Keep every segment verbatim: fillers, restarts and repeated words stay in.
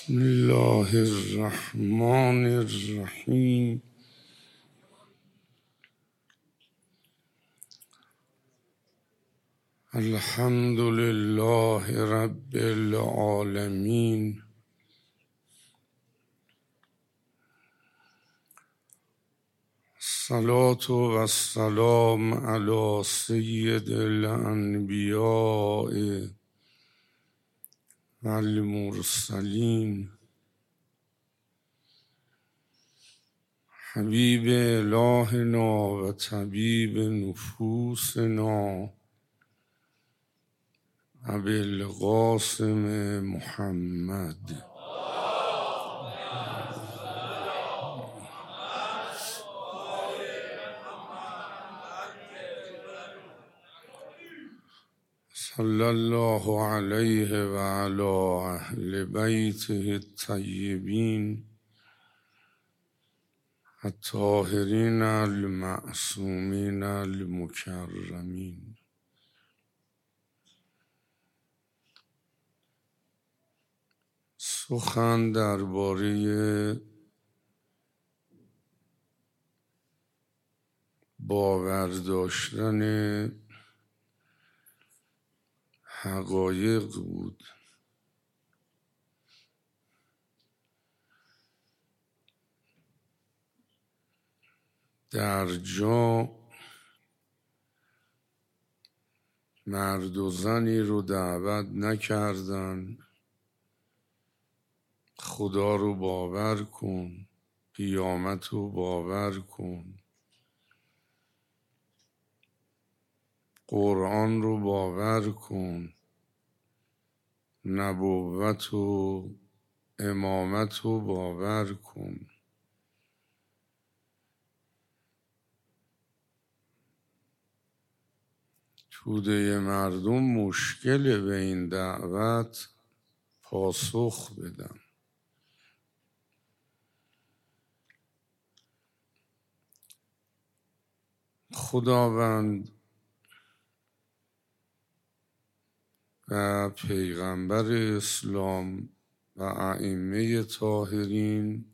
بسم الله الرحمن الرحیم. الحمد لله رب العالمین. الصلاة و السلام علی سید الانبیاء و المرسلین حبیب الهنا و طبیب نفوسنا ابوالقاسم محمد صلی الله علیه و علی اهل بیته الطیبین الطاهرین المعصومین المکرمین. سخن درباره باور داشتن حقایق بود. در جا مرد و زنی رو دعوت نکردن خدا رو باور کن، قیامت رو باور کن، قرآن رو باور کن، نبوت و امامت رو باور کن. توده مردم مشکل به این دعوت پاسخ بدن. خداوند و پیغمبر اسلام و ائمه طاهرین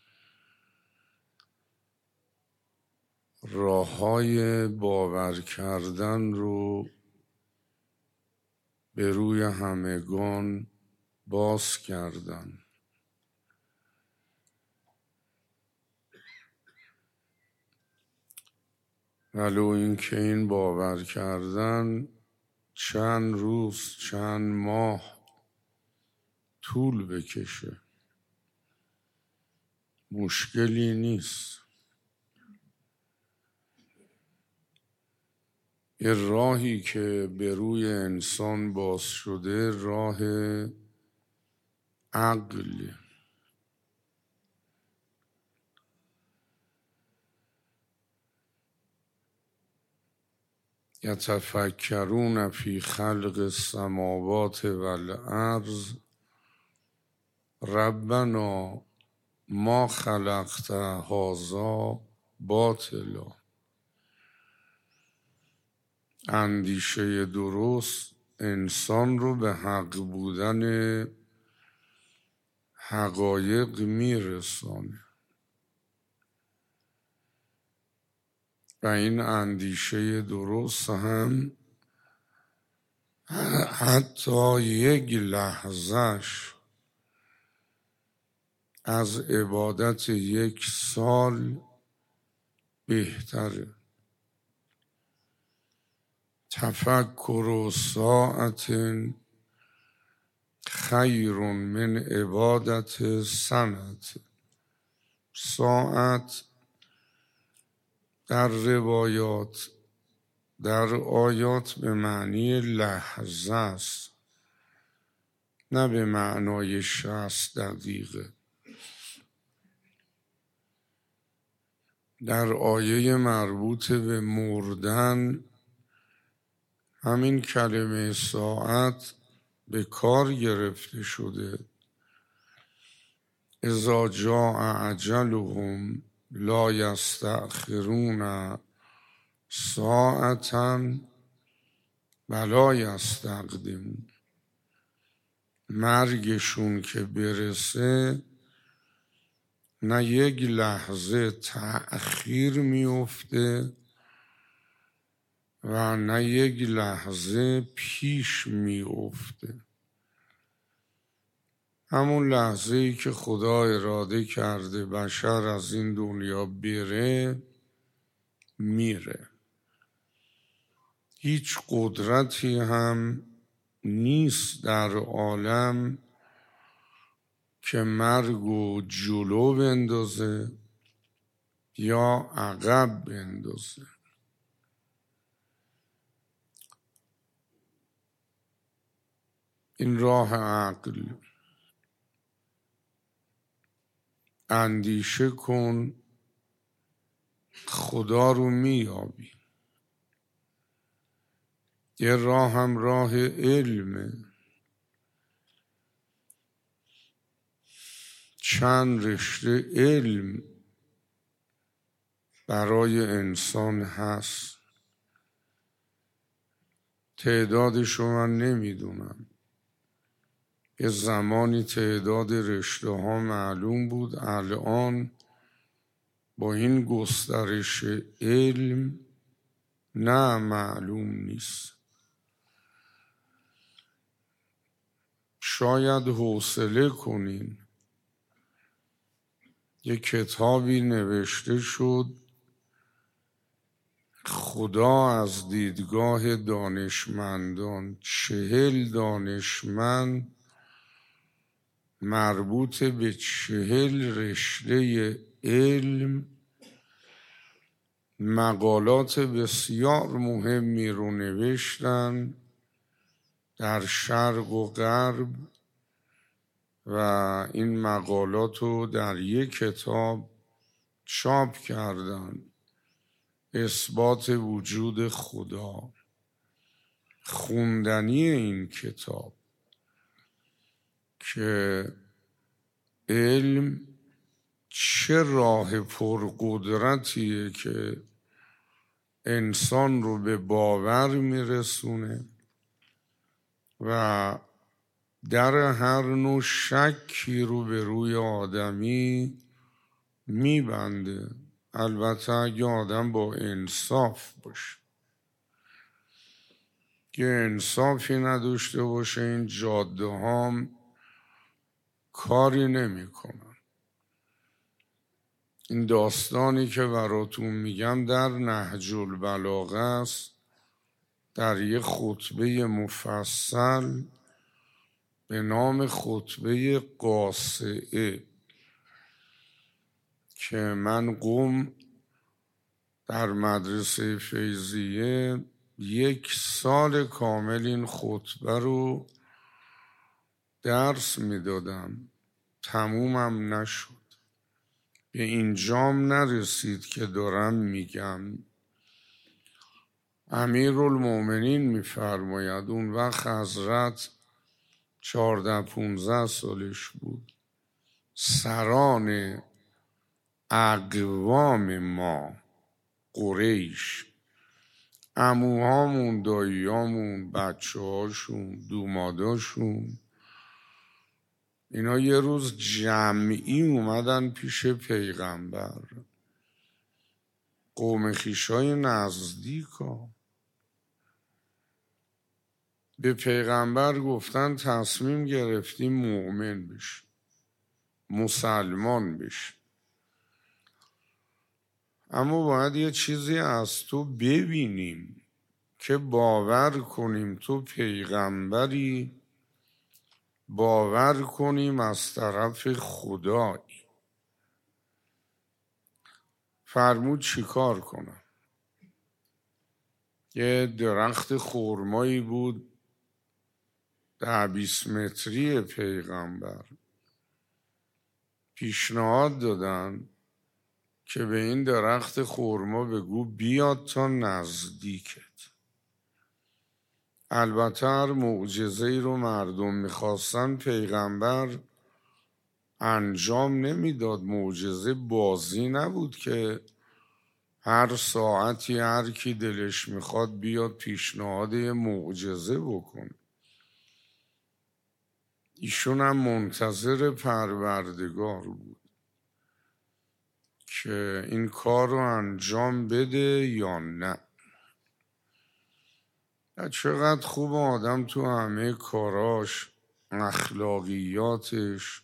راه‌های باور کردن رو به روی همگان باز کردن. ولو اینکه این باور کردن چند روز چند ماه طول بکشه مشکلی نیست. یه راهی که به روی انسان باز شده راه عقل. یتفکرون فی خلق السماوات والارض ربنا ما خلقت هذا باطلا. اندیشه درست انسان رو به حق بودن حقایق میرسانه و این اندیشه درست هم حتی یک لحظهش از عبادت یک سال بهتره. تفکر ساعت خیر من عبادت سنت. ساعت در روایات در آیات به معنی لحظه است، نه به معنای شصت دقیقه. در آیه مربوط به مردن همین کلمه ساعت به کار گرفته شده. اذا جاء اجلهم لا یستأخرون ساعة ولا یستقدمون. مرگشون که برسه نه یک لحظه تأخیر میفته و نه یک لحظه پیش میفته. همون لحظه ای که خدا اراده کرده بشر از این دنیا بره میره. هیچ قدرتی هم نیست در عالم که مرگو جلو بندازه یا عقب بندازه. این راه عقل. اندیشه کن خدا رو میابی. یه راه هم راه علمه. چند رشته علم برای انسان هست. تعدادشو من نمیدونم. یه زمانی تعداد رشته ها معلوم بود، الان با این گسترش علم نه معلوم نیست. شاید حوصله کنین. یه کتابی نوشته شد خدا از دیدگاه دانشمندان، چهل دانشمند مربوط به چهل رشته علم مقالات بسیار مهمی رو نوشتن در شرق و غرب و این مقالات رو در یک کتاب چاپ کردن. اثبات وجود خدا. خوندنی این کتاب که علم چه راه پرقدرتیه که انسان رو به باور میرسونه و در هر نوع شکی رو به روی آدمی میبنده. البته اگه آدم با انصاف باشه. که انصافی نداشته باشه این جاده هام کاری نمی کنن. این داستانی که براتون میگم در نهج البلاغه است، در یک خطبه مفصل به نام خطبه قاصعه که من قم در مدرسه فیضیه یک سال کامل این خطبه رو درس میدادم. تمومم نشد. به اینجام نرسید که دارم میگم. امیرالمومنین میفرماید اون وقت حضرت چهارده پونزده سالش بود. سران اقوام ما قریش، عموهامون، داییامون، بچه هاشون، دوماداشون، اینا یه روز جمعی اومدن پیش پیغمبر. قوم خویشای نزدیکا به پیغمبر گفتن تصمیم گرفتیم مؤمن بشیم، مسلمان بشیم، اما باید یه چیزی از تو ببینیم که باور کنیم تو پیغمبری، باور کنیم از طرف خدایی. فرمود چی کار کنم؟ یه درخت خرمایی بود ده بیست متری پیغمبر. پیشنهاد دادن که به این درخت خرما بگو بیاد تا نزدیکت. البته هر معجزه‌ای رو مردم میخواستن پیغمبر انجام نمیداد. معجزه بازی نبود که هر ساعتی هر کی دلش میخواد بیاد پیشنهاد معجزه بکن. ایشون هم منتظر پروردگار بود که این کار رو انجام بده یا نه. چقدر خوب آدم تو همه کاراش، اخلاقیاتش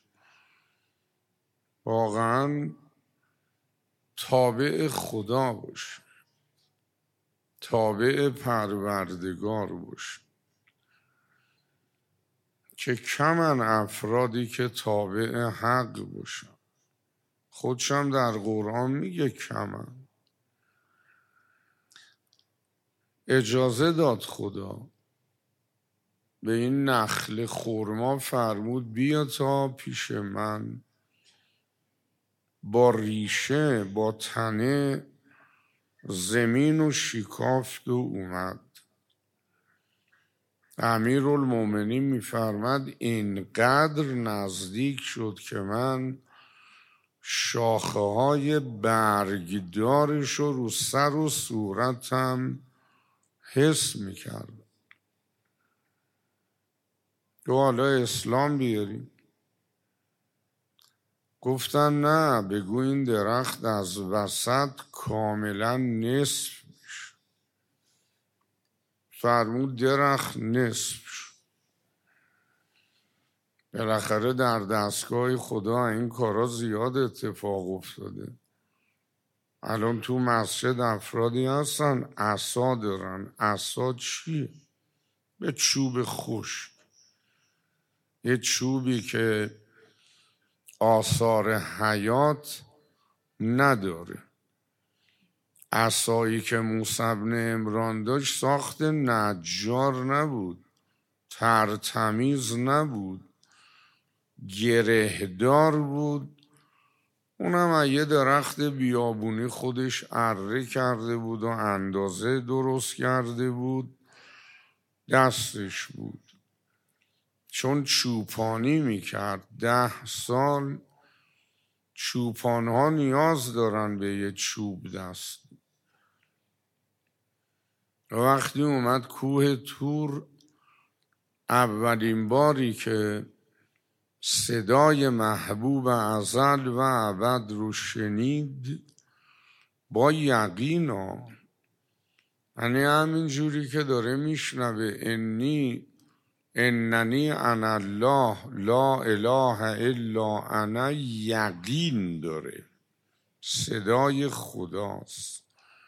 واقعا تابع خدا باشه، تابع پروردگار باشه، که کمن افرادی که تابع حق باشن. خودشم در قرآن میگه کمن. اجازه داد خدا به این نخل خرما، فرمود بیا تا پیش من، با ریشه با تنه زمین و شکافت و اومد. امیرالمومنین میفرماد اینقدر نزدیک شد که من شاخه های برگدارش رو رو سر و صورتم حس میکرد. تو حالا اسلام بیاریم. گفتن نه، بگو این درخت از وسط کاملا نصف میشه. فرمود درخت نصف شد. بالاخره در دستگاه خدا این کارا زیاد اتفاق افتاده. الان تو مسجد افرادی هستن عصا دارن. عصا چیه؟ به چوب خشک، یه چوبی که آثار حیات نداره. عصایی که موسی بن عمران داشت ساخت نجار نبود، ترتمیز نبود، گرهدار بود. اونم یه درخت بیابونی خودش اره کرده بود و اندازه درست کرده بود، دستش بود. چون چوپانی میکرد ده سال، چوپانها نیاز دارن به یه چوب دست. وقتی اومد کوه طور، اولین باری که صدای محبوب ازل و ابد رو شنید، با یقینا، یعنی همین جوری که داره میشنوه انی اننی انا الله لا اله الا انا، یقین داره صدای خداست.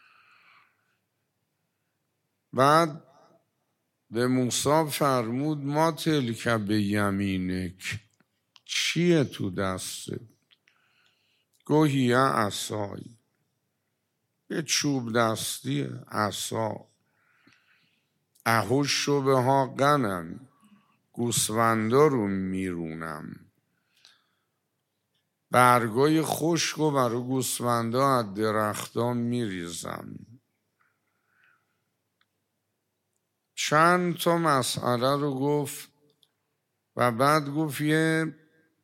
بعد به موسی فرمود ما تلک به یمینک، چیه تو دسته؟ گوهیه عصایی، یه چوب دستیه، عصا. اهوش به ها غنم، گوسفندا رو میرونم. برگای خشک و برای گوسفندا از درختان میریزم. چند تا مسئله رو گفت و بعد گفت یه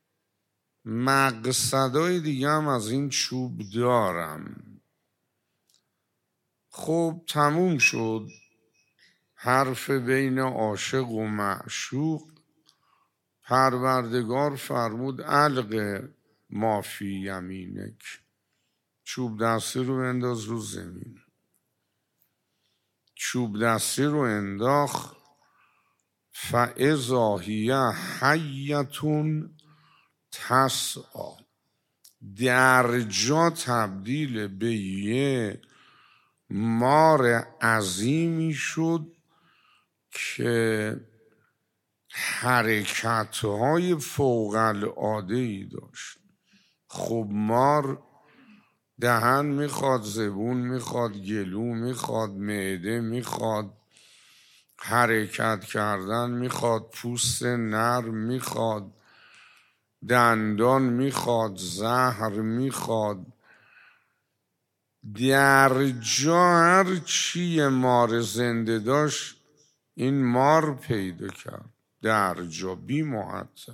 مقصدای دیگه هم از این چوب دارم. خب تموم شد حرف بین عاشق و معشوق. پروردگار فرمود الق ما فی یمینک، چوب دستی رو انداز رو زمین. چوب دستی رو انداخت، فاذا هی حیة تسعی، در جا تبدیل به یه مار عظیمی شد که حرکتهای فوق العاده‌ای داشت. خب مار دهن میخواد، زبون میخواد، گلو میخواد، معده میخواد، حرکت کردن میخواد، پوست نرم میخواد، دندان میخواد، زهر میخواد. در جا هر چی مار زنده داشت این مار پیدا کرد، در جا بی معطل.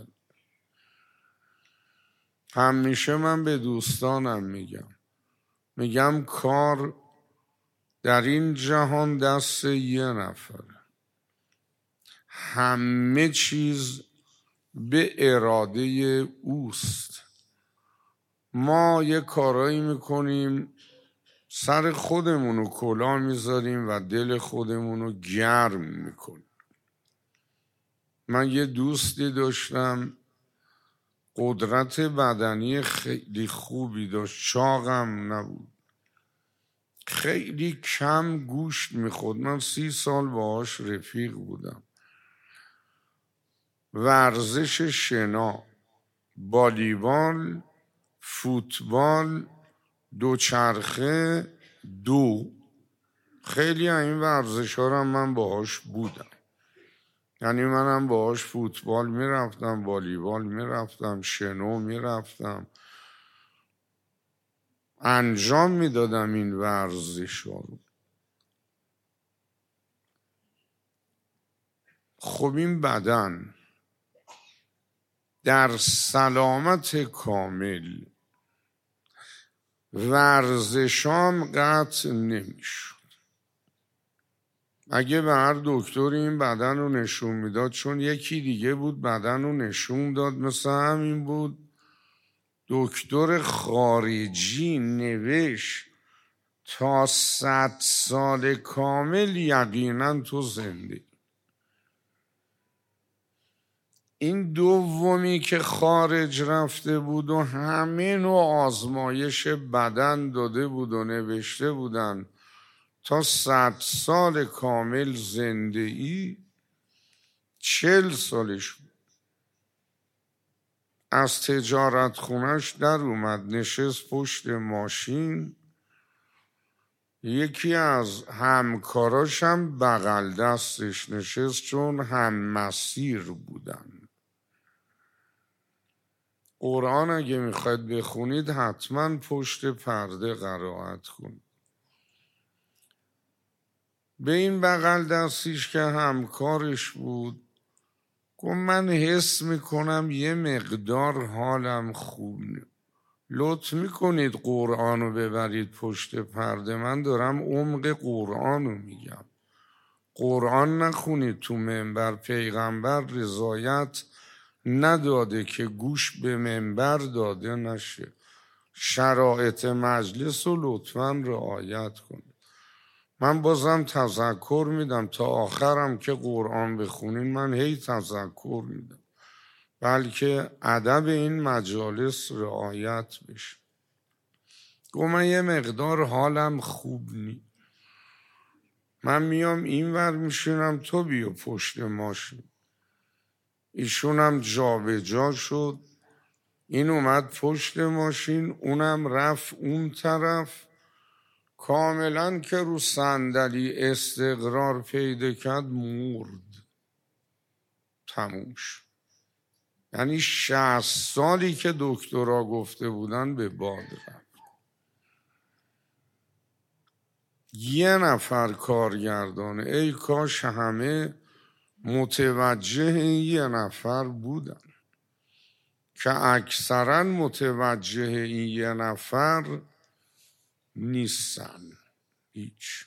همیشه من به دوستانم میگم میگم کار در این جهان دست یه نفره. همه چیز به اراده اوست. ما یه کارایی میکنیم سر خودمونو کلاه میذاریم و دل خودمونو گرم میکنیم. من یه دوستی داشتم قدرت بدنی خیلی خوبی داشت، چاقم نبود، خیلی کم گوشت میخورد. من سی سال باهاش رفیق بودم. ورزش شنا، والیبال، فوتبال، دوچرخه، دو خیلی این ورزش ها رو من باهاش بودم. یعنی منم باهاش فوتبال میرفتم، والیبال میرفتم، شنو میرفتم، انجام میدادم این ورزش ها رو. خب این بدن در سلامت کامل ورزشام قطع نمیشد. اگه به هر دکتر این بدن رو نشون میداد، چون یکی دیگه بود بدن رو نشون داد مثل همین بود، دکتر خارجی نوشت تا صد سال کامل یقینا تو زنده. این دومی که خارج رفته بود و همه نوع آزمایش بدن داده بود و نوشته بودن تا صد سال کامل زنده ای، چل سالش بود. از تجارت خونش در اومد، نشست پشت ماشین، یکی از همکاراش هم بغل دستش نشست، چون هم مسیر بودن. قرآن اگه میخواید بخونید حتما پشت پرده قرائت کنید. به این بغل دستیش که همکارش بود گفت من حس میکنم یه مقدار حالم خوب نه، لطف میکنید قرآن رو ببرید پشت پرده، من دارم عمق قرآن رو میگم. قرآن نخونید تو منبر، پیغمبر رضایت نداده که گوش به منبر داده نشه. شرایط مجلس رو لطفاً رعایت کنید. من بازم تذکر میدم تا آخرم که قرآن بخونین، من هی تذکر میدم بلکه ادب این مجالس رعایت بشه. گفت من یه مقدار حالم خوب نی، من میام این ور میشینم تو بیا پشت ماشین. ایشونم جا به جا شد، این اومد پشت ماشین، اونم رفت اون طرف، کاملا که رو صندلی استقرار پیدا کرد مرد، تموم شد. یعنی شصت سالی که دکترها گفته بودن به باد رفت. یه نفر کارگردانه، ای کاش همه متوجه این یه نفر بودن که اکثرا متوجه این یه نفر نیستن، هیچ.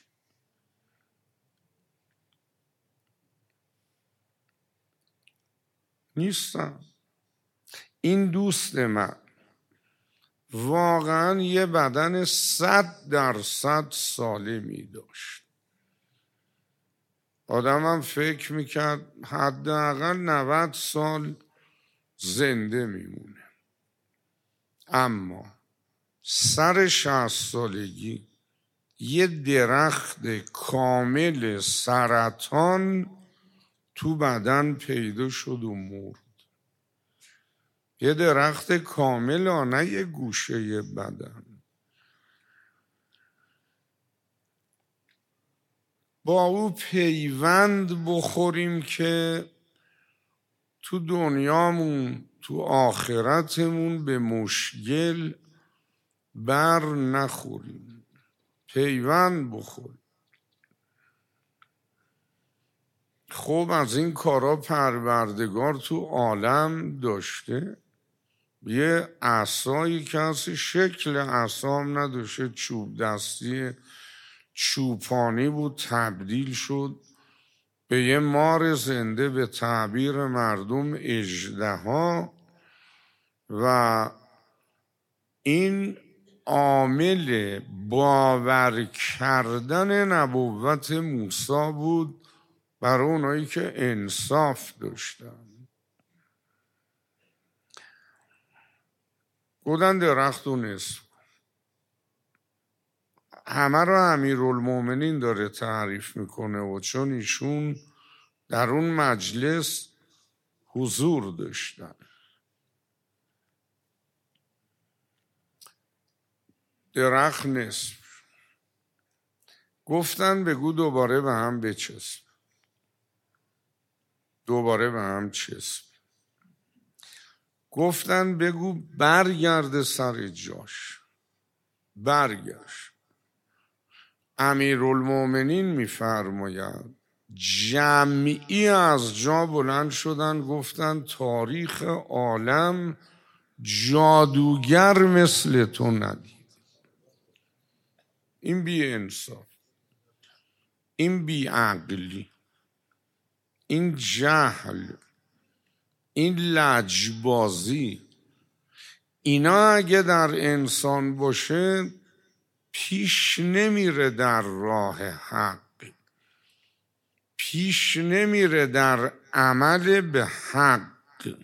نیستن. این دوست من واقعا یه بدن صد درصد سالمی داشت. آدمم فکر میکرد حداقل نود سال زنده میمونه، اما سر شصت سالگی یه درخت کامل سرطان تو بدن پیدا شد و مرد. یه درخت کامل ها، نه یه گوشه بدن. با او پیوند بخوریم که تو دنیامون تو آخرتمون به مشکل بر نخوریم، پیوند بخوریم. خب از این کارا پروردگار تو عالم داشته. یه عصایی که اصلا شکل عصام نداشته، چوب دستی چوپانی بود، تبدیل شد به یه مار زنده، به تعبیر مردم اژدها، و این عامل باور کردن نبوت موسی بود برای اونایی که انصاف داشتن. گفتن درخت و نصف. همه رو امیرالمومنین داره تعریف میکنه و چون ایشون در اون مجلس حضور داشتن. درخت نصف. گفتن بگو دوباره به هم بچسب. دوباره به هم چسب. گفتن بگو برگرد سر جاش. برگشت. امیرالمومنین میفرماید جمعی از جا بلند شدن گفتن تاریخ عالم جادوگر مثل تو ندید. این بی انصاف، این بی عقلی، این جهل، این لجبازی، اینا اگه در انسان باشه پیش نمیره در راه حق، پیش نمیره در عمل به حق.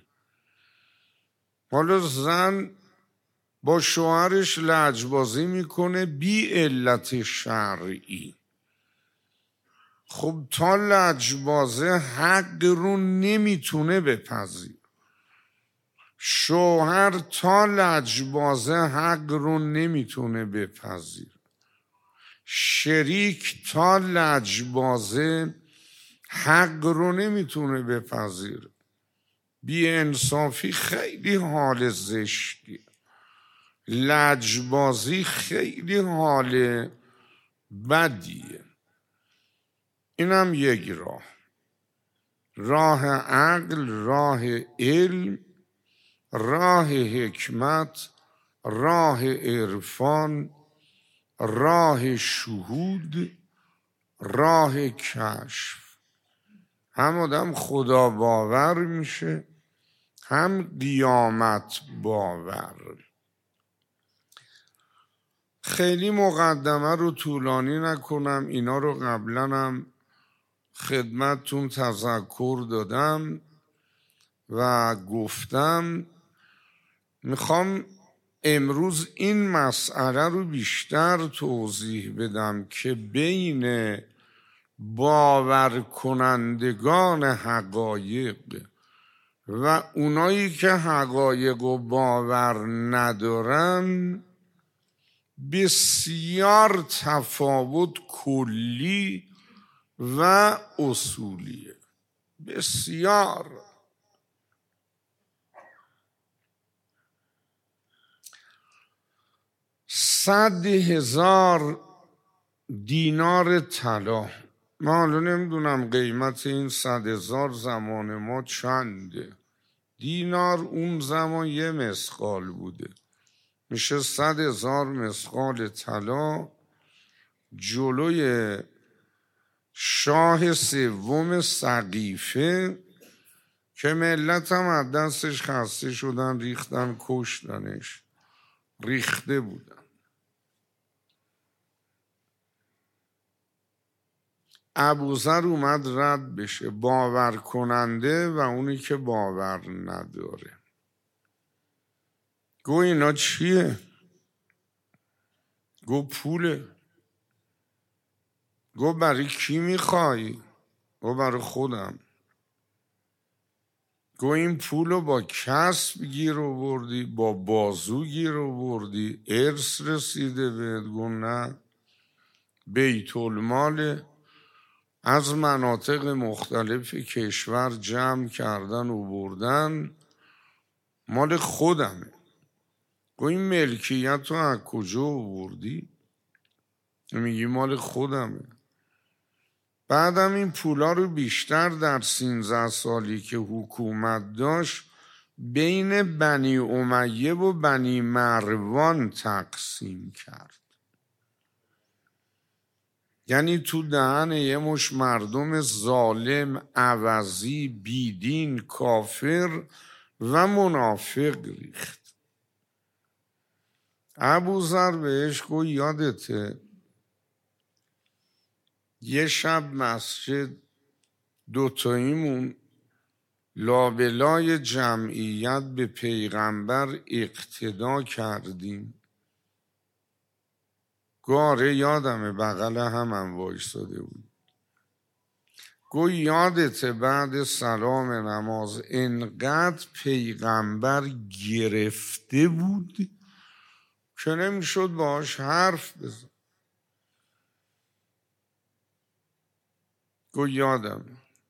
حالا زن با شوهرش لجبازی میکنه بی علت شرعی. خب تا لجبازه حق رو نمیتونه بپذیر. شوهر تا لجبازه حق رو نمیتونه بپذیر. شریک تا لجبازه حق رو نمیتونه بپذیر. بی انصافی خیلی حال زشتی، لجبازی خیلی حال بدیه. اینم یک راه، راه عقل، راه علم، راه حکمت، راه عرفان، راه شهود، راه کشف. هم آدم خدا باور میشه، هم قیامت باور. خیلی مقدمه رو طولانی نکنم، اینا رو قبلا هم خدمتتون تذکر دادم و گفتم. میخوام امروز این مسئله رو بیشتر توضیح بدم که بین باور کنندگان حقایق و اونایی که حقایق و باور ندارن بسیار تفاوت کلی و اصولیه. بسیار. صد هزار دینار طلا، من حالا نمیدونم قیمت این صد هزار زمان ما چنده. دینار اون زمان یه مسقال بوده، میشه صد هزار مسقال طلا جلوی شاه سوم سقیفه که ملت هم از دستش خسته شدن، ریختن کشتنش، ریخته بودن. ابوذر اومد رد بشه، باور کننده و اونی که باور نداره. گو اینا چیه؟ گو پوله. گو برای کی میخوای؟ گو برای خودم. گو این پولو با کسب گیر آوردی، با بازو گیر آوردی، ارث رسیده بهت؟ گو نه، بیت المال از مناطق مختلف کشور جمع کردن و بردن، مال خودمه. گو این ملکیت رو از کجا آوردی؟ میگی مال خودمه. بعدم این پولا رو بیشتر در سینزده سالی که حکومت داشت بین بنی امیه و بنی مروان تقسیم کرد. یعنی تو دهن یه مش مردم ظالم، عوضی، بیدین، کافر و منافق ریخت. ابوذر بهش گفت یادته یه شب مسجد دوتاییمون لابلای جمعیت به پیغمبر اقتدا کردیم؟ گاره یادمه بغل هم هم وایستاده بود. گو یادته بعد سلام نماز انقدر پیغمبر گرفته بود که نمیشد باهاش حرف بزن. گو یادم.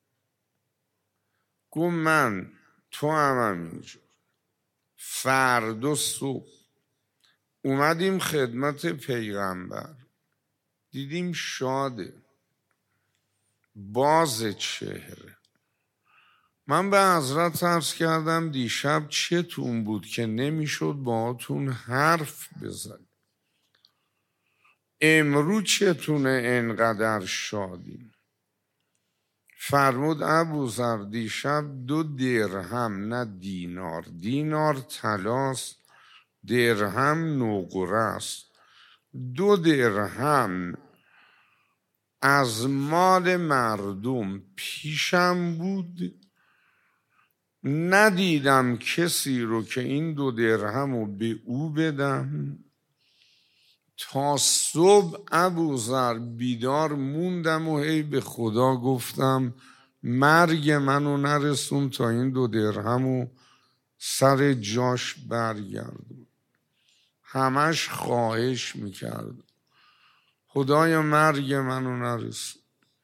گو من تو هم همینجور فردا صبح اومدیم خدمت پیغمبر، دیدیم شاده، باز چهره. من به حضرت عرض کردم دیشب چتون بود که نمیشد باهاتون حرف بزن، امروز چتونه انقدر شادیم؟ فرمود ابوذر دیشب دو درهم، نه دینار، دینار طلاست، درهم نقره است، دو درهم از مال مردم پیشم بود، ندیدم کسی رو که این دو درهم رو به او بدم. تا صبح ابوذر بیدار موندم و هی به خدا گفتم مرگ منو نرسون تا این دو درهم رو سر جاش برگردم. همش خواهش میکرد خدایا مرگ منو نرسون.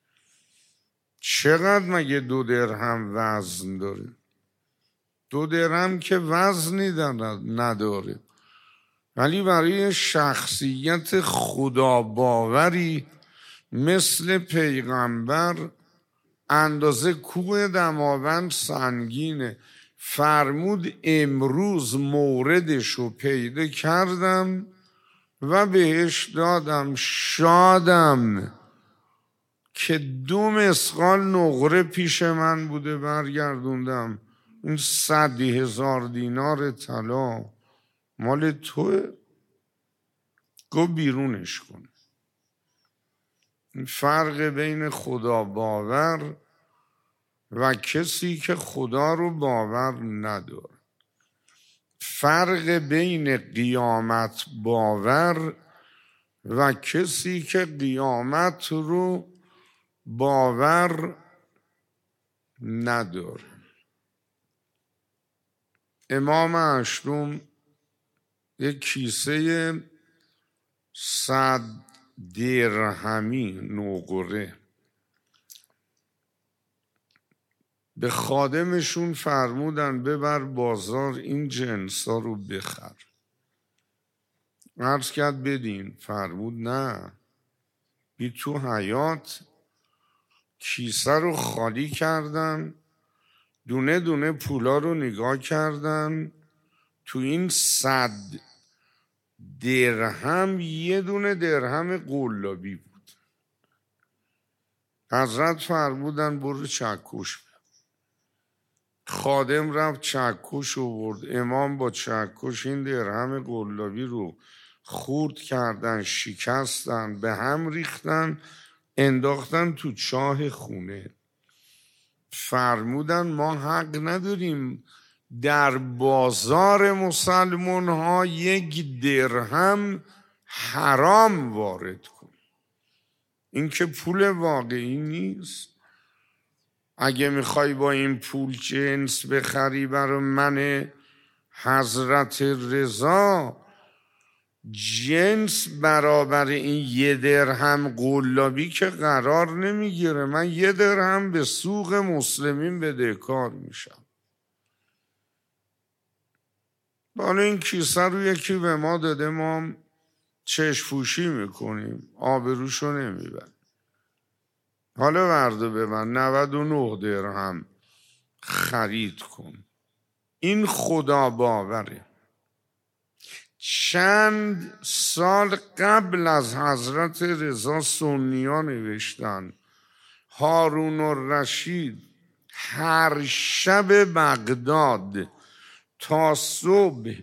چقدر مگه دو درهم وزن داره؟ دو درهم که وزنی نداره، ولی برای شخصیت خدا باوری مثل پیغمبر اندازه کوه دماوند سنگینه. فرمود امروز موردشو پیدا کردم و بهش دادم، شادم که دو مسقال نقره پیش من بوده برگردوندم. این صد هزار دینار طلا مال توه. گو بیرونش کن. این فرق بین خدا باور و کسی که خدا رو باور نداره. فرق بین قیامت باور و کسی که قیامت رو باور نداره. امام هشتم یک کیسه صد درهمی نقره به خادمشون فرمودن ببر بازار این جنسا رو بخر. عرض کرد بدین. فرمود نه، بی تو حیات. کیسه رو خالی کردن، دونه دونه پولا رو نگاه کردن، تو این صد درهم یه دونه درهم قلابی بود. حضرت فرمودن برو چکش. خادم رفت چکش آورد. امام با چکش این درهم قلابی رو خورد کردن، شکستن، به هم ریختن، انداختن تو چاه خونه. فرمودن ما حق نداریم در بازار مسلمان ها یک درهم حرام وارد کن. این که پول واقعی نیست. اگه میخوای با این پول جنس بخری برای من حضرت رضا، جنس برابر این یه درهم قلابی که قرار نمیگیره. من یه درهم به سوق مسلمین بدهکار میشم. حالا این کیسه رو یکی به ما داده، ما چشم پوشی میکنیم، آبروشو نمیبن. حالا ورده به من نود و نه درهم خرید کن. این خدا باوره. چند سال قبل از حضرت رضا سنی‌ها نوشتن هارون الرشید هر شب بغداد تا صبح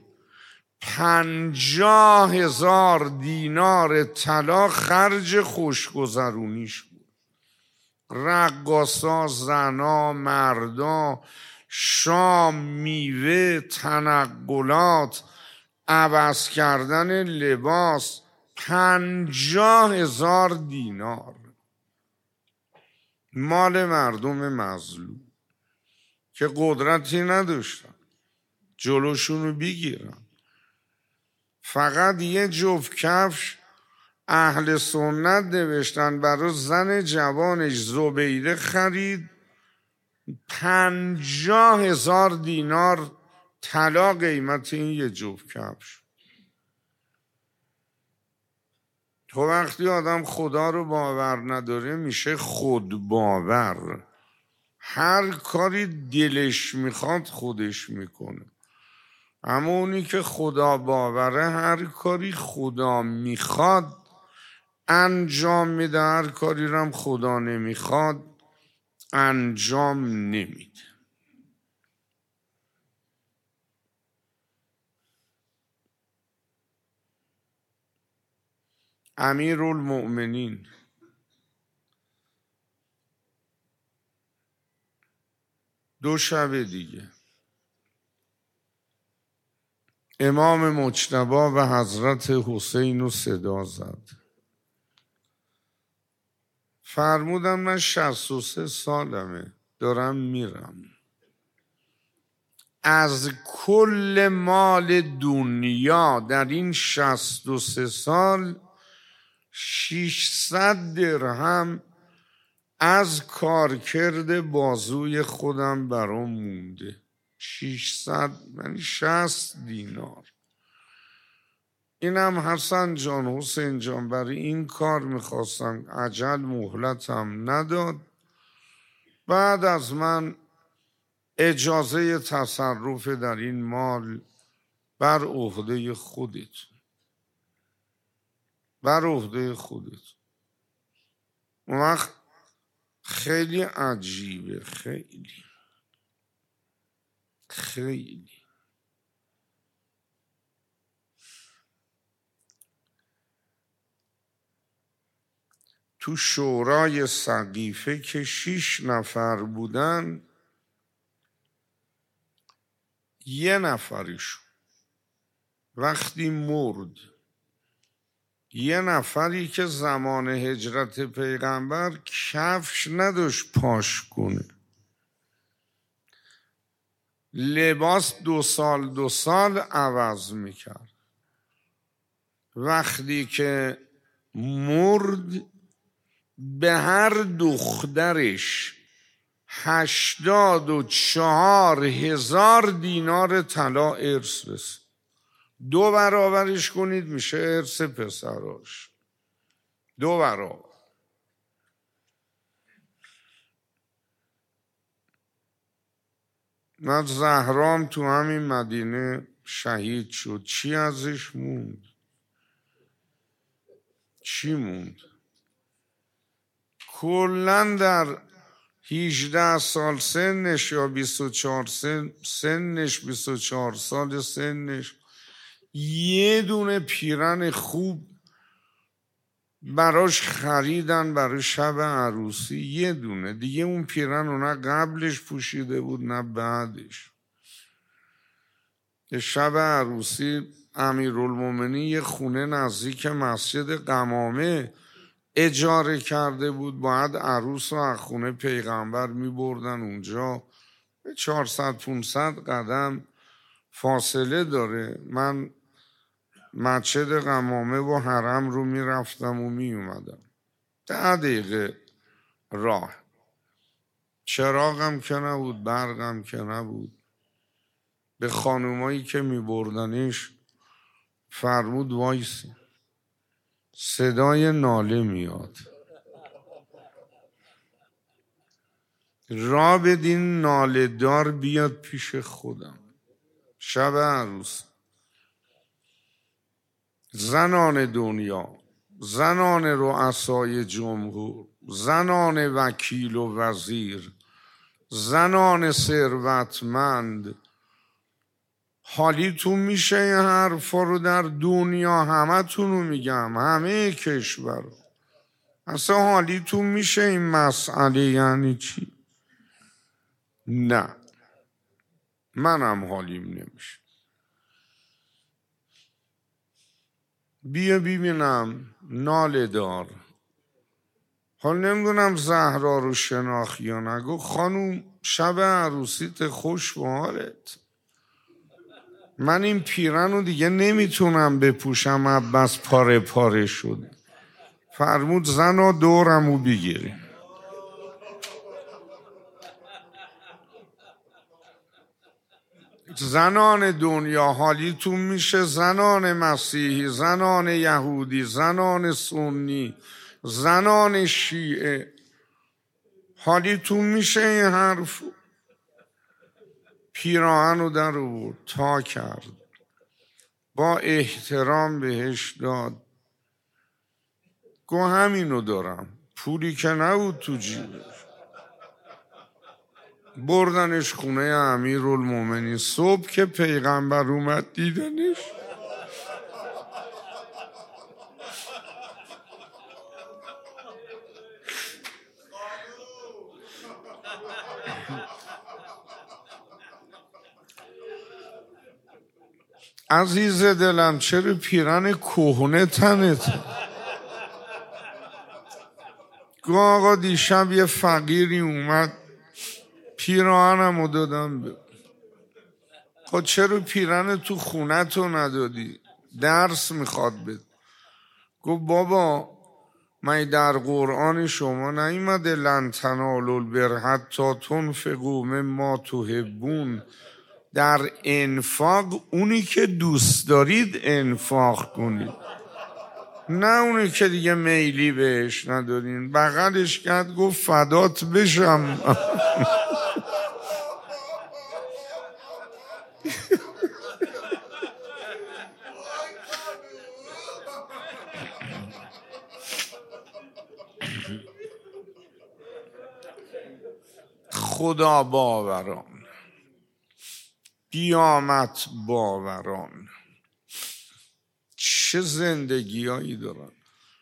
پنجاه هزار دینار طلا خرج خوشگذرونیش بود. رقاصا، زنا، مردا، شام، میوه، تنقلات، عوض کردن لباس، پنجاه هزار دینار مال مردم مظلوم که قدرتی نداشتن جلوشونو بگیرن. فقط یه جفت کفش اهل سنت نوشتن برای زن جوانش زبیده خرید، پنجاه هزار دینار طلا قیمت این یه جفت کفش. تو وقتی آدم خدا رو باور نداره میشه خود باور، هر کاری دلش میخواد خودش میکنه. اما اونی که خدا باوره هر کاری خدا میخواد انجام میده، هر کاری رو هم خدا نمیخواد انجام نمیده. امیرالمؤمنین دو شب دیگه امام مجتبی و حضرت حسین رو صدا زد، فرمودم من شصت و سه سالمه دارم میرم، از کل مال دنیا در این شصت و سه سال ششصد درهم از کارکرد بازوی خودم برام مونده. ششصد یعنی شصت دینار. اینم حسن جان، حسین جان، برای این کار میخواستم، عجل مهلتم نداد. بعد از من اجازه تصرف در این مال بر عهده خودت، بر عهده خودت. اون وقت خیلی عجیبه، خیلی خیلی تو شورای سقیفه که شیش نفر بودن، یه نفریشون وقتی مرد، یه نفری که زمان هجرت پیغمبر کفش نداشت پاش کنه، لباس دو سال دو سال عوض میکرد، وقتی که مرد به هر دخترش هشتاد و چهار هزار دینار طلا ارث رسید. دو برابرش کنید میشه ارث پسراش، دو برابر. نه زهرام تو همین مدینه شهید شد، چی ازش موند؟ چی موند؟ کلن در هجده سال سنش یا بیست و چهار سن سنش بیست و چهار سال سنش یه دونه پیرن خوب براش خریدن برای شب عروسی، یه دونه. دیگه اون پیرن رو نه قبلش پوشیده بود نه بعدش. شب عروسی امیرالمومنین یه خونه نزدیک مسجد قمامه اجاره کرده بود، باید عروس رو از خونه پیغمبر می بردن اونجا، چهارصد پونصد قدم فاصله داره. من مسجد قمامه و حرم رو می رفتم و می اومدم، ده دقیقه راه. چراغم که نبود، برقم که نبود. به خانومایی که می بردنش فرمود وایسی، صدای ناله میاد، را بدین ناله دار بیاد پیش خودم. شب عروس زنان دنیا، زنان رؤسای جمهور، زنان وکیل و وزیر، زنان ثروتمند، حالیتون میشه این حرفا رو در دنیا؟ همه تونو میگم، همه کشور. اصلا حالیتون میشه این مسئله یعنی چی؟ نه، منم حالیم نمیشه. بیا ببینم ناله دار. حال نمیدونم زهرا رو شناخی یا نگو. خانوم شب عروسیت خوش به حالت. من این پیرن رو دیگه نمیتونم بپوشم، عباس پاره پاره شد. فرمود زنا دورمو بگیری. زنان دنیا حالیتون میشه؟ زنان مسیحی، زنان یهودی، زنان سنی، زنان شیعه، حالیتون میشه این حرف؟ پیراهن رو در آورد، تا کرد، با احترام بهش داد. گو همینو دارم. پولی که نبود تو جیبش. بردنش خونه امیرالمومنین. صبح که پیغمبر اومد دیدنش، عزیز دلم چرا پیرن کهنه تنت؟ گو آقا دیشب یه فقیری اومد پیراهنمو دادم به. خب چرا پیرن تو خونه تو ندادی؟ درس میخواد بده. گو بابا من در قرآن شما نیومده لن تنالوا البر حتی تنفقوا مما تحبون؟ در انفاق اونی که دوست دارید انفاق کنید، نه اونی که دیگه میلی بهش ندارین. بغلش کرد گفت فدات بشم. خدا باوران، قیامت باوران چه زندگیایی دارن.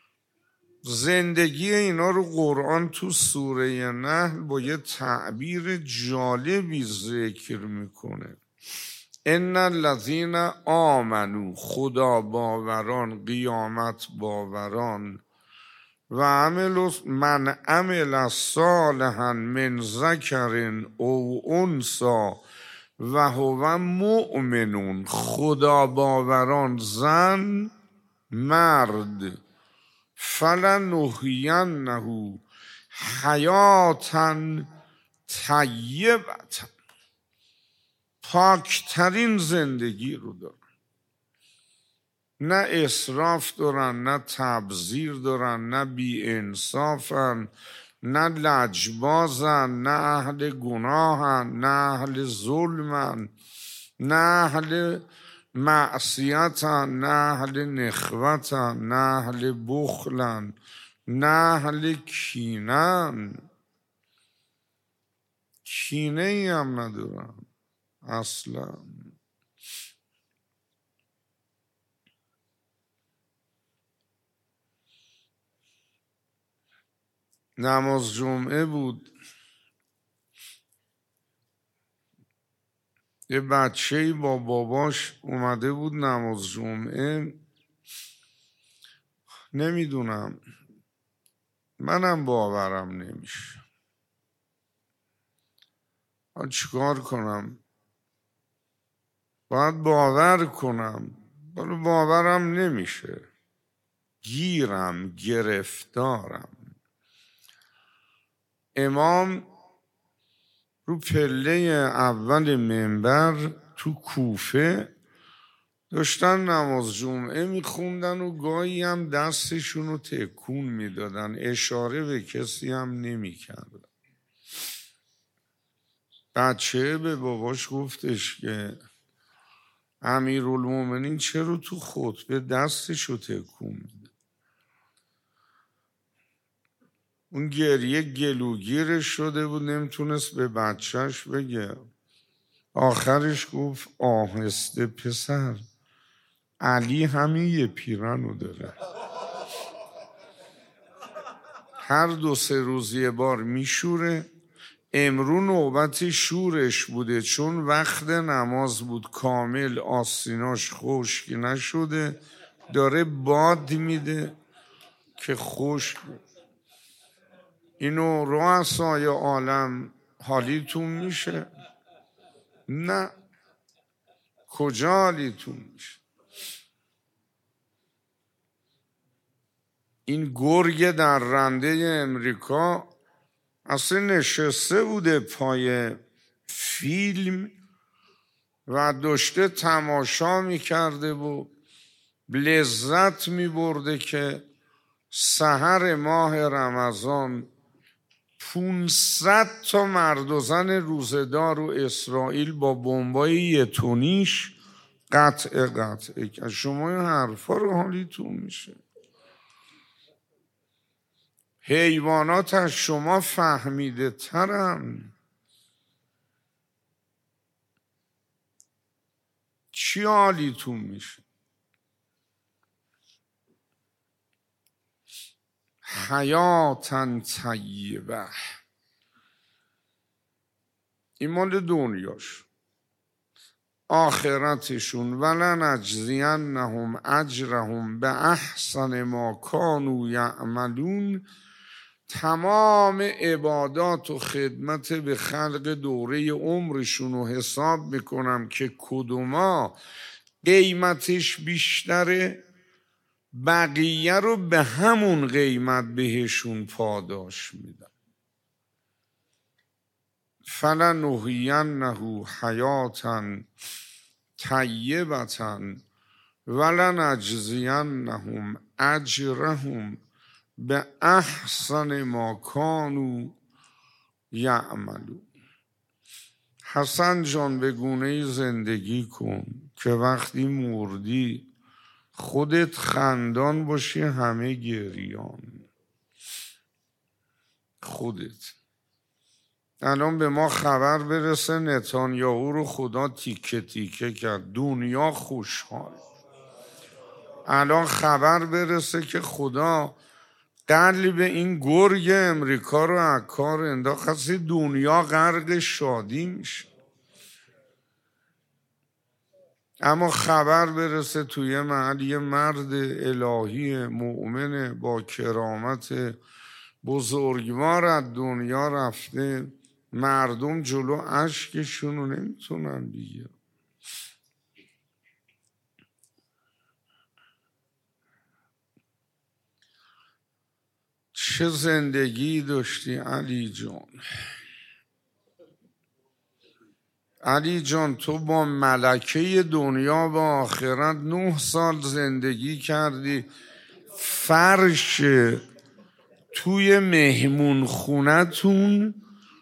زندگی اینا رو قرآن تو سوره نحل با یه تعبیر جالبی ذکر میکنه. ان الذین آمنو، خدا باوران، قیامت باوران، و عمل من عمل صالحا من ذکر او انثی و هو مؤمنون، خدا باوران زن مرد، فلنحیینه حیاتا طیبة، پاکترین زندگی رو دارن. نه اسراف دارن، نه تبذیر دارن، نه بی انصافن، نه لجبازن، نه اهل گناهن، نه اهل ظلمن، نه اهل معصیتن، نه اهل نخوتن، نه اهل بخلن، نه اهل کینن. کینه ای هم ندارن اصلا. نماز جمعه بود، یه بچه‌ای با باباش اومده بود نماز جمعه. نمیدونم، منم باورم نمیشه. من چیکار کنم؟ باید باور کنم، ولی باورم نمیشه. گیرم، گرفتارم. امام رو پله اول منبر تو کوفه داشتن نماز جمعه میخوندن و گاهی هم دستشون رو تکون میدادن، اشاره به کسی هم نمیکردن. بچه به باباش گفتش که امیرالمومنین چرا تو خطبه دستشو تکون میده؟ اون گریه گلوگیرش شده بود، نمیتونست به بچهش بگه. آخرش گفت آهسته پسر، علی همین یه پیرنو داره، هر دو سه روز یه بار میشوره. امرو نوبت شورش بوده، چون وقت نماز بود، کامل آستیناش خشک نشده، داره باد میده که خشک. اینو رؤسای عالم حالیتون میشه؟ نه، کجا حالیتون میشه؟ این گرگ در رنده امریکا اصلا نشسته بوده پای فیلم و داشته تماشا میکرده و لذت میبرده که سحر ماه رمضان پونصد تا مرد و زن روزدار و اسرائیل با بمبای یتونیش قطع قطع که شما این حرفا رو حالیتون میشه؟ حیوانات از شما فهمیده ترن. چی حالیتون میشه؟ حیاتن طیبه، این مال دنیاش. آخرتشون ولنجزینهم اجرهم به احسن ما کانوا یعملون، تمام عبادات و خدمت به خلق دوره عمرشون رو حساب میکنم که کدوما قیمتش بیشتره، بقیه رو به همون قیمت بهشون پاداش میدم. فلنحیینه حیاتا طیبة ولنجزینهم اجرهم به احسن ما کانوا یعملون. حسن جان به گونه زندگی کن که وقتی مردی خودت خندان باشی، همه گریان. خودت. الان به ما خبر برسه نتانیاهو رو خدا تیکه تیکه کرد، دنیا خوشحال. الان خبر برسه که خدا قلب این گرگ امریکا رو از کار انداخت، خاصی دنیا غرق شادی میشه. اما خبر برسه توی محل یه مرد الهی مؤمن با کرامت بزرگوار از دنیا رفته، مردم جلو اشکشون رو نمیتونن بگیرن. چه زندگی داشتی علی جان؟ علی جان تو با ملکه دنیا و آخرت نه سال زندگی کردی، فرش توی مهمون خونتون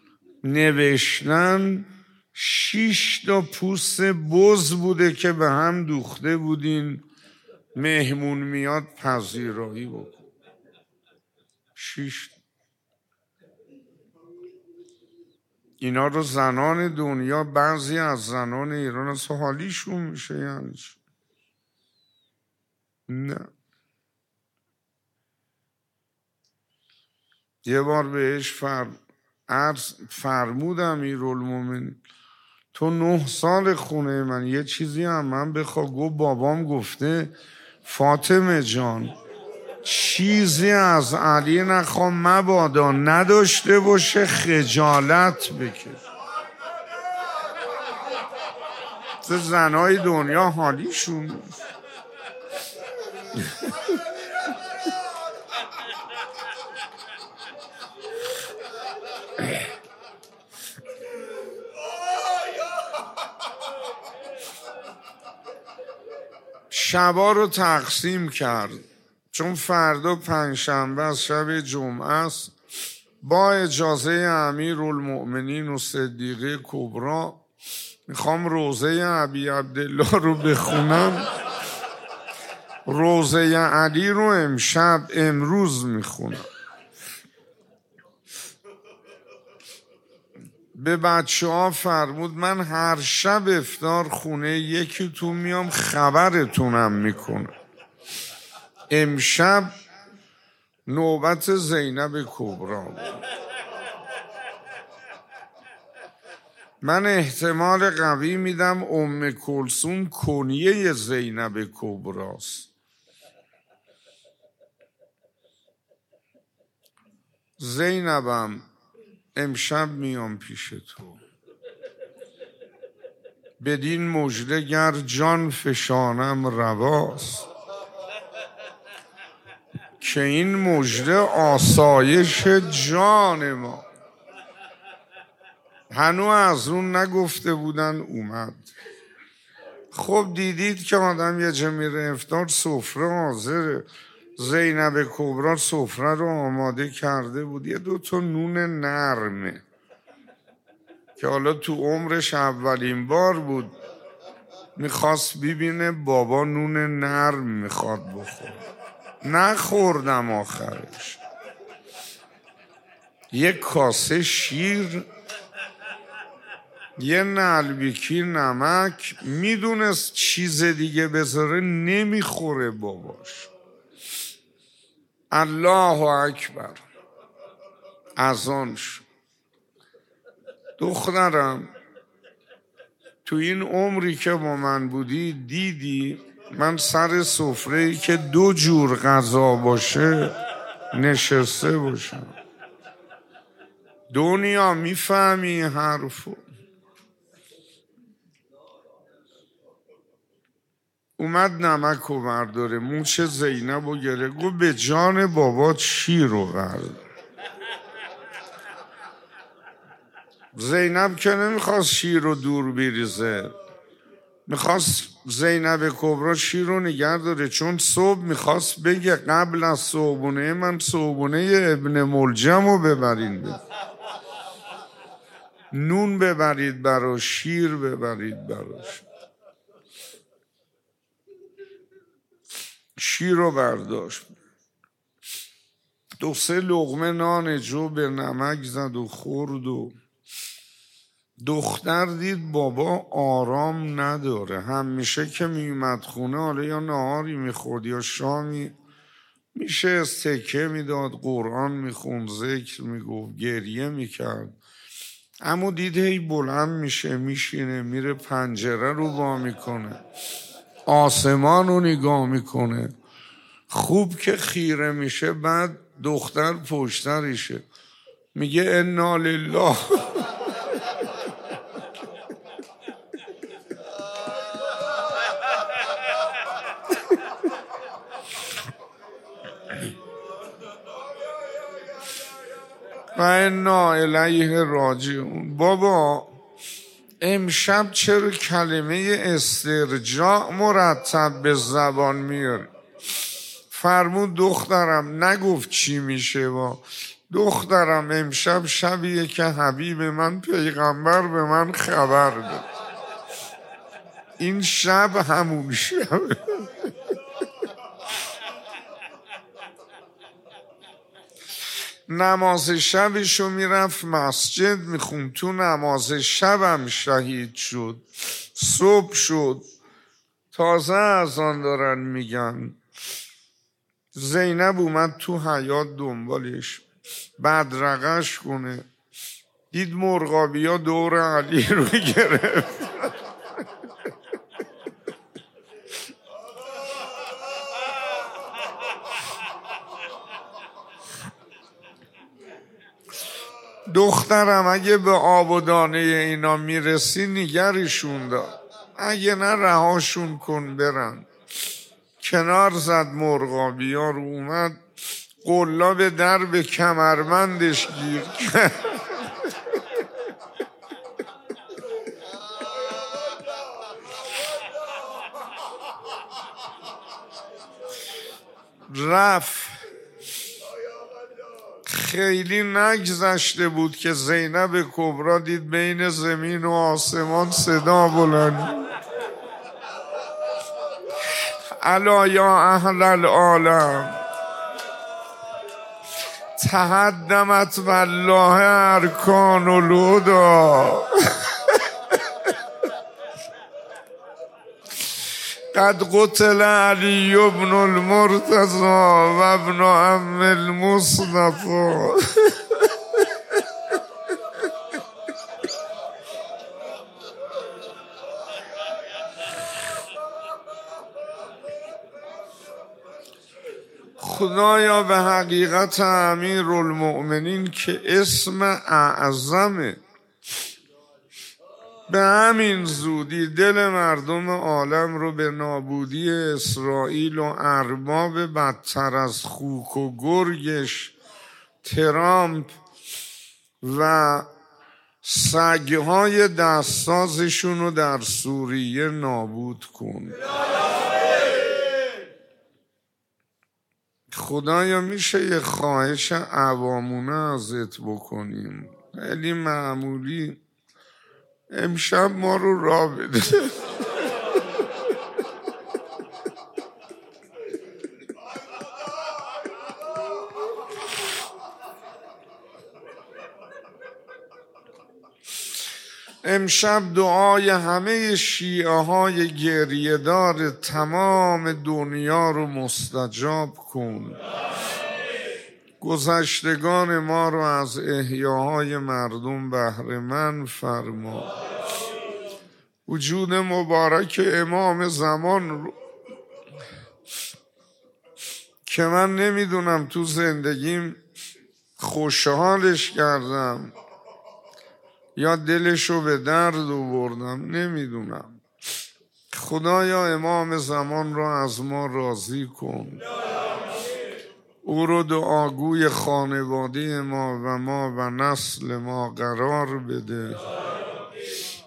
نوشتن شیش تا پوست بز بوده که به هم دوخته بودین، مهمون میاد پذیرایی بکن. شیش. اینا رو زنان دنیا، بعضی از زنان ایران اصلا حالیشون میشه یعنی چی؟ نه. یه بار بهش فر... عرض فرمودم امیرالمومنین تو نه سال خونه من، یه چیزی هم من بخوا. گفت بابام گفته فاطمه جان چیزی از علی نخوام مبادا نداشته باشه خجالت بکش. زنای دنیا حالیشون شبا رو تقسیم کرد، چون فردا پنجشنبه از شب جمعه است. با اجازه امیرالمؤمنین و صدیقه کبرا میخوام روضه ابی عبدالله رو بخونم. روضه علی رو امشب امروز میخونم. به بچه ها فرمود من هر شب افطار خونه یکی تو میام خبرتونم میکنم. امشب نوبت زینب کبرا بود. من احتمال قوی میدم ام کلثوم کنیه زینب کبراست. زینبم امشب میام پیش تو، بدین مژده گر جان فشانم رواست، که این مژده آسایش جان ما. هنو از اون نگفته بودن اومد. خب دیدید که آدم یه جا میره افطار سفره حاضره. زینب کبرا سفره رو آماده کرده بود. یه دوتا نون نرمه که حالا تو عمرش اولین بار بود میخواست ببینه بابا نون نرم میخواد بخور. نخوردم آخرش. یک کاسه شیر، یه نلبیکی نمک. میدونست چیز دیگه بذاره نمیخوره باباش. الله اکبر. اذان شد. دخترم تو این عمری که با من بودی دیدی من سر سفره‌ای که دو جور غذا باشه نشسته باشم؟ دنیا میفهمی حرفو؟ اومد نمک رو برداره موش زینب رو گره. گو به جان بابات شیر رو برد. زینب که نمیخواست شیر رو دور بریزه، میخواست زینب کبرا شیر رو نگه داره، چون صبح میخواست بگه قبل از صبحونه من صبحونه ابن ملجم رو ببرین بید. نون ببرید براش، شیر ببرید براش. شیر رو برداشت، دو سه لقمه نان جو به نمک زد و خورد. و دختر دید بابا آرام نداره. همیشه که میومد خونه حالا یا نهاری میخورد یا شامی میشه استکه میداد، قرآن میخوند، ذکر میگفت، گریه میکرد. اما دید هی بلند میشه میشینه میره پنجره رو وا میکنه، آسمان رو نگاه میکنه. خوب که خیره میشه بعد دختر پشتریشه میگه انا لله. و انا الیه راجعون. بابا امشب چرا کلمه استرجاع مرتب به زبان میاره؟ فرمود دخترم نگفت چی میشه. با دخترم امشب شبیه که حبیب من پیغمبر به من خبر داد. این شب همون شب. نماز شبشو میرفت مسجد میخوند. تو نماز شبم شهید شد. صبح شد تازه اذان دارن میگن. زینب اومد تو حیاط دنبالش بدرقش کنه. دید مرغابیا دور علی رو گرفت. دخترم اگه به آب و دانه اینا میرسی نگرشون دار، اگه نه رهاشون کن برن. کنار زد مرغابیا رو. اومد قلاب در به کمربندش گیر کرد. رفت خیلی نگذشته بود که زینب کبرا دید بین زمین و آسمان صدا بلند: الا یا اهل العالم تهدمت والله ارکان الهدی قد قتل علی ابن المرتضی و ابن عم المصطفى. خدایا به حقیقت امیرالمؤمنین که اسم اعظمه، به همین زودی دل مردم عالم رو به نابودی اسرائیل و ارباب بدتر از خوک و گرگش ترامپ و سگهای دستسازشون رو در سوریه نابود کن. خدایا میشه یه خواهش عوامونه ازت بکنیم؟ خیلی معمولی، امشب ما رو راه بده. امشب دعای همه شیعه های گریه دار تمام دنیا رو مستجاب کن. گذشتگان ما رو از احیاهای مردم بهره مند فرما. وجود مبارک امام زمان رو که من نمیدونم تو زندگیم خوشحالش کردم یا دلشو به درد آوردم، نمیدونم. خدایا امام زمان رو از ما راضی کن، او رو دعاگوی خانواده ما و ما و نسل ما قرار بده.